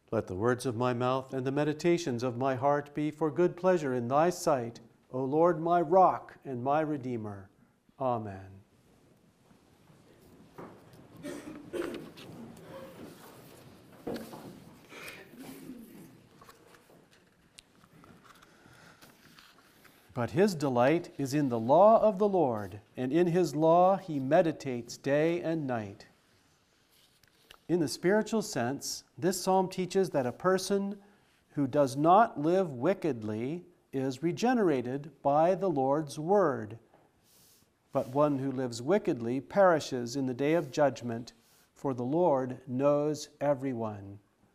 Let the words of my mouth and the meditations of my heart be for good pleasure in thy sight, O Lord, my rock and my redeemer. Amen. But his delight is in the law of the Lord, and in his law he meditates day and night. In the spiritual sense, this psalm teaches that a person who does not live wickedly is regenerated by the Lord's word. But one who lives wickedly perishes in the day of judgment, for the Lord knows everyone.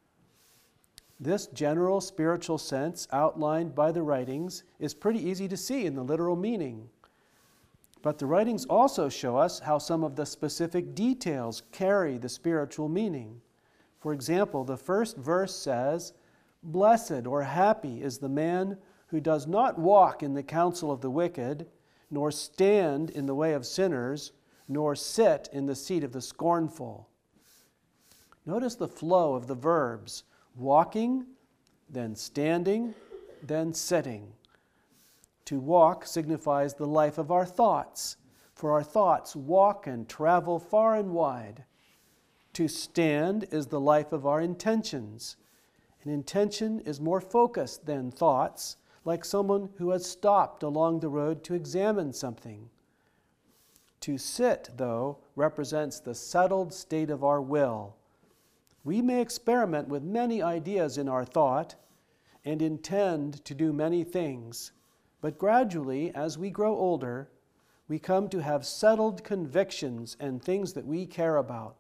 This general spiritual sense outlined by the writings is pretty easy to see in the literal meaning. But the writings also show us how some of the specific details carry the spiritual meaning. For example, the first verse says, "Blessed or happy is the man who does not walk in the counsel of the wicked, nor stand in the way of sinners, nor sit in the seat of the scornful." Notice the flow of the verbs: walking, then standing, then sitting. To walk signifies the life of our thoughts, for our thoughts walk and travel far and wide. To stand is the life of our intentions. An intention is more focused than thoughts, like someone who has stopped along the road to examine something. To sit, though, represents the settled state of our will. We may experiment with many ideas in our thought and intend to do many things, but gradually, as we grow older, we come to have settled convictions and things that we care about.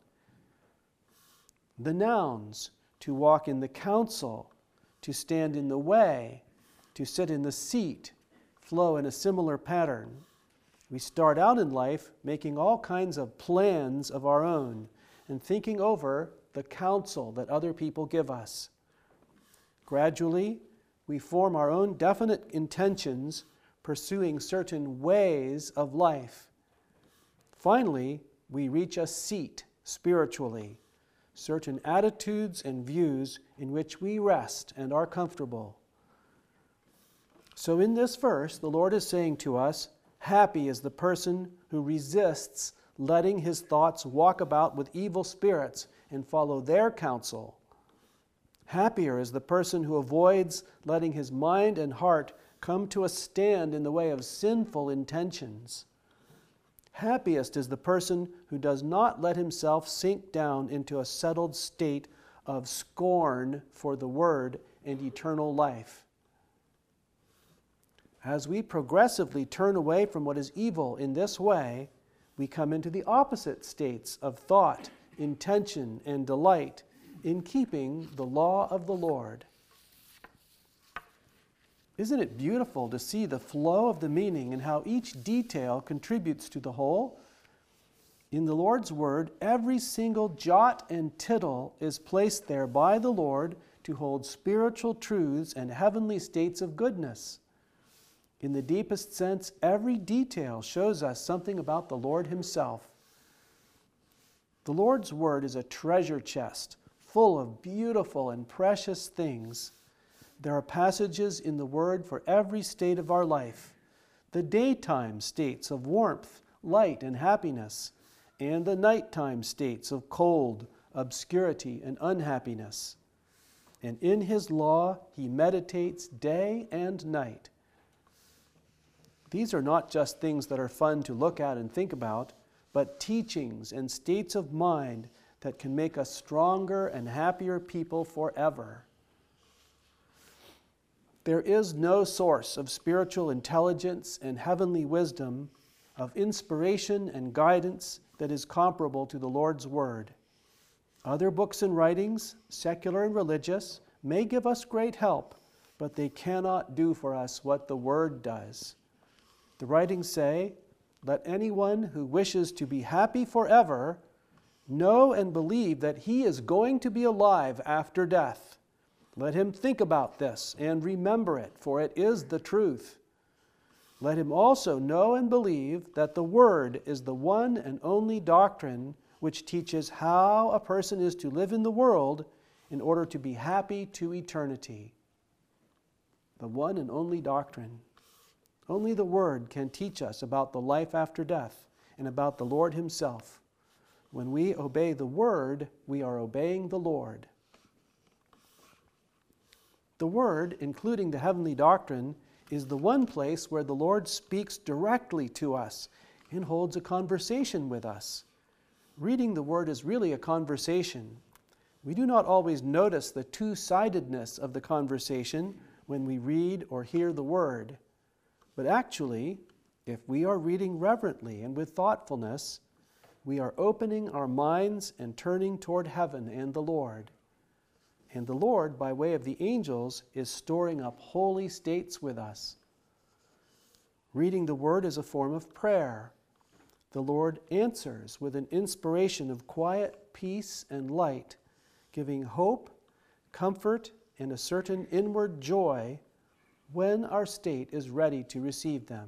The nouns, to walk in the counsel, to stand in the way, to sit in the seat, flow in a similar pattern. We start out in life making all kinds of plans of our own and thinking over the counsel that other people give us. Gradually, we form our own definite intentions, pursuing certain ways of life. Finally, we reach a seat spiritually, certain attitudes and views in which we rest and are comfortable. So in this verse, the Lord is saying to us, happy is the person who resists letting his thoughts walk about with evil spirits and follow their counsel. Happier is the person who avoids letting his mind and heart come to a stand in the way of sinful intentions. Happiest is the person who does not let himself sink down into a settled state of scorn for the Word and eternal life. As we progressively turn away from what is evil in this way, we come into the opposite states of thought, intention, and delight in keeping the law of the Lord. Isn't it beautiful to see the flow of the meaning and how each detail contributes to the whole? In the Lord's Word, every single jot and tittle is placed there by the Lord to hold spiritual truths and heavenly states of goodness. In the deepest sense, every detail shows us something about the Lord Himself. The Lord's Word is a treasure chest full of beautiful and precious things. There are passages in the Word for every state of our life. The daytime states of warmth, light, and happiness, and the nighttime states of cold, obscurity, and unhappiness. And in His law, He meditates day and night. These are not just things that are fun to look at and think about, but teachings and states of mind that can make us stronger and happier people forever. There is no source of spiritual intelligence and heavenly wisdom, of inspiration and guidance that is comparable to the Lord's Word. Other books and writings, secular and religious, may give us great help, but they cannot do for us what the Word does. The writings say, "Let anyone who wishes to be happy forever know and believe that he is going to be alive after death. Let him think about this and remember it, for it is the truth. Let him also know and believe that the Word is the one and only doctrine which teaches how a person is to live in the world in order to be happy to eternity. The one and only doctrine. Only the Word can teach us about the life after death and about the Lord Himself. When we obey the Word, we are obeying the Lord. The Word, including the heavenly doctrine, is the one place where the Lord speaks directly to us and holds a conversation with us. Reading the Word is really a conversation. We do not always notice the two-sidedness of the conversation when we read or hear the Word. But actually, if we are reading reverently and with thoughtfulness, we are opening our minds and turning toward heaven and the Lord. And the Lord, by way of the angels, is storing up holy states with us. Reading the Word is a form of prayer. The Lord answers with an inspiration of quiet peace and light, giving hope, comfort, and a certain inward joy when our state is ready to receive them.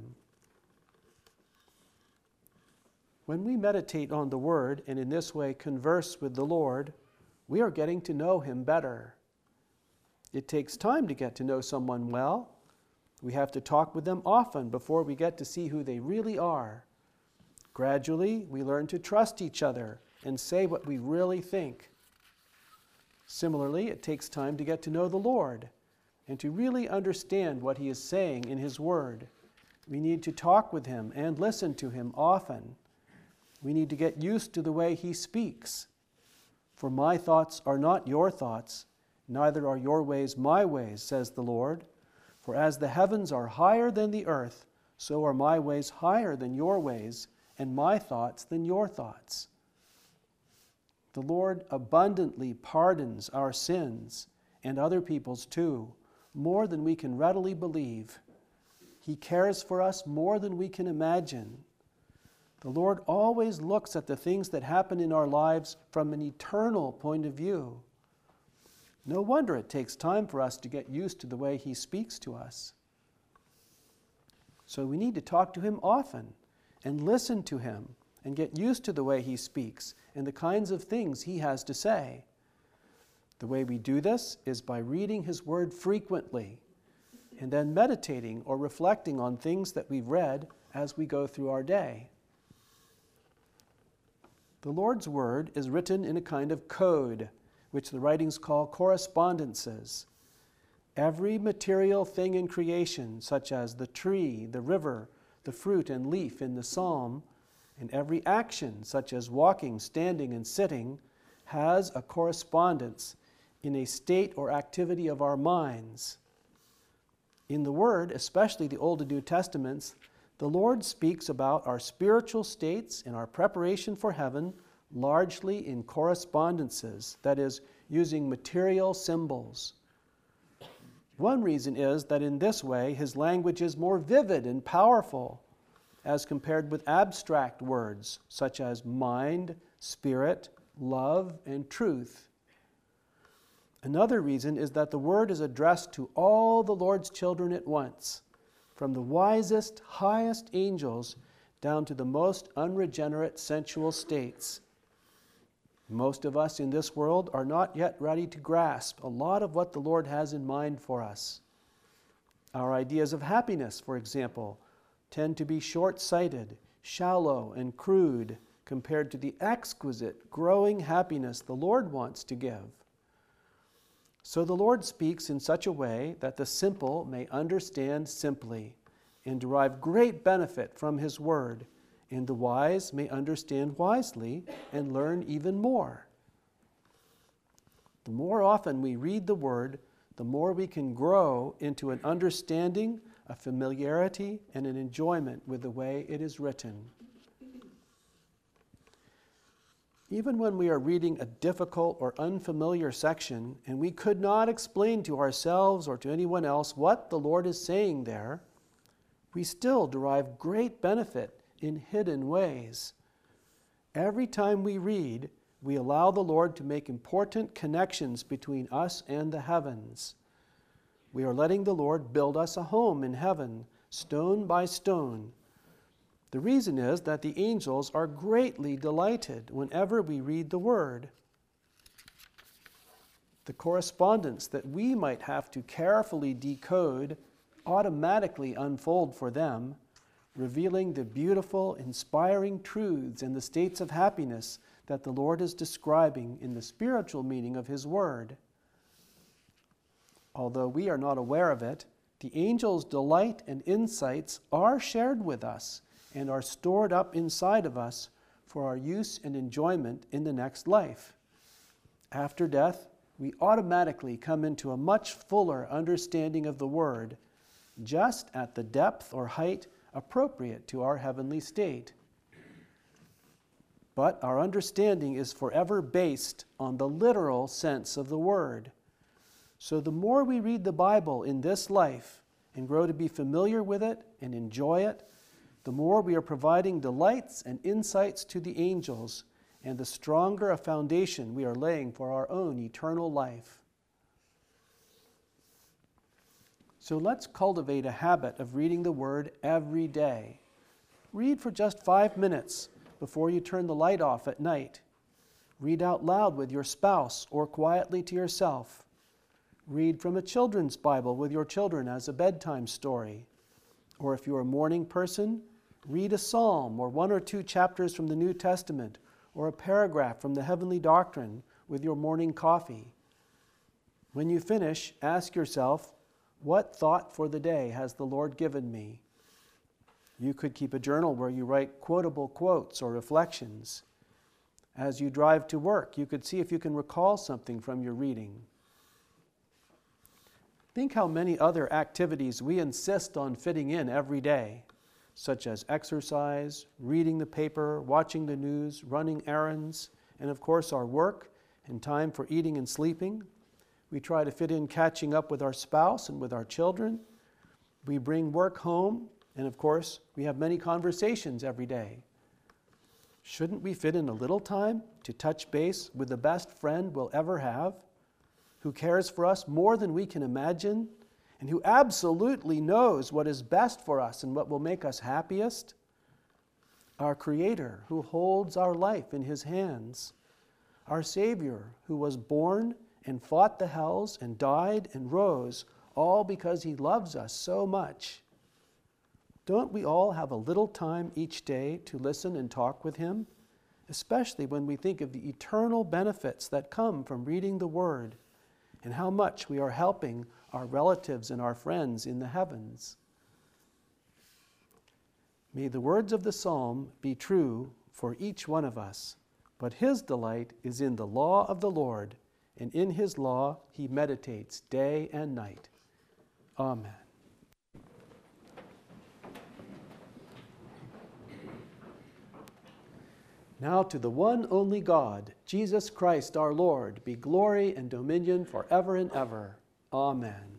When we meditate on the Word and in this way converse with the Lord, we are getting to know Him better. It takes time to get to know someone well. We have to talk with them often before we get to see who they really are. Gradually, we learn to trust each other and say what we really think. Similarly, it takes time to get to know the Lord and to really understand what He is saying in His Word. We need to talk with Him and listen to Him often. We need to get used to the way He speaks. For my thoughts are not your thoughts, neither are your ways my ways, says the Lord. For as the heavens are higher than the earth, so are my ways higher than your ways, and my thoughts than your thoughts. The Lord abundantly pardons our sins, and other people's too, more than we can readily believe. He cares for us more than we can imagine. The Lord always looks at the things that happen in our lives from an eternal point of view. No wonder it takes time for us to get used to the way He speaks to us. So we need to talk to Him often and listen to Him and get used to the way He speaks and the kinds of things He has to say. The way we do this is by reading His Word frequently and then meditating or reflecting on things that we've read as we go through our day. The Lord's Word is written in a kind of code, which the writings call correspondences. Every material thing in creation, such as the tree, the river, the fruit and leaf in the psalm, and every action, such as walking, standing, and sitting, has a correspondence in a state or activity of our minds. In the Word, especially the Old and New Testaments, the Lord speaks about our spiritual states and our preparation for heaven largely in correspondences, that is, using material symbols. One reason is that in this way His language is more vivid and powerful as compared with abstract words such as mind, spirit, love, and truth. Another reason is that the Word is addressed to all the Lord's children at once, from the wisest, highest angels down to the most unregenerate sensual states. Most of us in this world are not yet ready to grasp a lot of what the Lord has in mind for us. Our ideas of happiness, for example, tend to be short-sighted, shallow, and crude compared to the exquisite, growing happiness the Lord wants to give. So the Lord speaks in such a way that the simple may understand simply and derive great benefit from His Word, and the wise may understand wisely and learn even more. The more often we read the Word, the more we can grow into an understanding, a familiarity, and an enjoyment with the way it is written. Even when we are reading a difficult or unfamiliar section and we could not explain to ourselves or to anyone else what the Lord is saying there, we still derive great benefit in hidden ways. Every time we read, we allow the Lord to make important connections between us and the heavens. We are letting the Lord build us a home in heaven, stone by stone. The reason is that the angels are greatly delighted whenever we read the Word. The correspondence that we might have to carefully decode automatically unfold for them, revealing the beautiful, inspiring truths and the states of happiness that the Lord is describing in the spiritual meaning of His Word. Although we are not aware of it, the angels' delight and insights are shared with us and are stored up inside of us for our use and enjoyment in the next life. After death, we automatically come into a much fuller understanding of the Word, just at the depth or height appropriate to our heavenly state. But our understanding is forever based on the literal sense of the Word. So the more we read the Bible in this life and grow to be familiar with it and enjoy it, the more we are providing delights and insights to the angels, and the stronger a foundation we are laying for our own eternal life. So let's cultivate a habit of reading the Word every day. Read for just 5 minutes before you turn the light off at night. Read out loud with your spouse or quietly to yourself. Read from a children's Bible with your children as a bedtime story. Or if you're a morning person, read a psalm or 1 or 2 chapters from the New Testament or a paragraph from the Heavenly Doctrine with your morning coffee. When you finish, ask yourself, what thought for the day has the Lord given me? You could keep a journal where you write quotable quotes or reflections. As you drive to work, you could see if you can recall something from your reading. Think how many other activities we insist on fitting in every day, such as exercise, reading the paper, watching the news, running errands, and of course our work and time for eating and sleeping. We try to fit in catching up with our spouse and with our children. We bring work home, and of course we have many conversations every day. Shouldn't we fit in a little time to touch base with the best friend we'll ever have, who cares for us more than we can imagine, and who absolutely knows what is best for us and what will make us happiest? Our Creator, who holds our life in His hands. Our Savior, who was born and fought the hells and died and rose, all because He loves us so much. Don't we all have a little time each day to listen and talk with Him, especially when we think of the eternal benefits that come from reading the Word, and how much we are helping our relatives and our friends in the heavens? May the words of the psalm be true for each one of us. But his delight is in the law of the Lord, and in His law he meditates day and night. Amen. Now to the one only God, Jesus Christ our Lord, be glory and dominion forever and ever. Amen.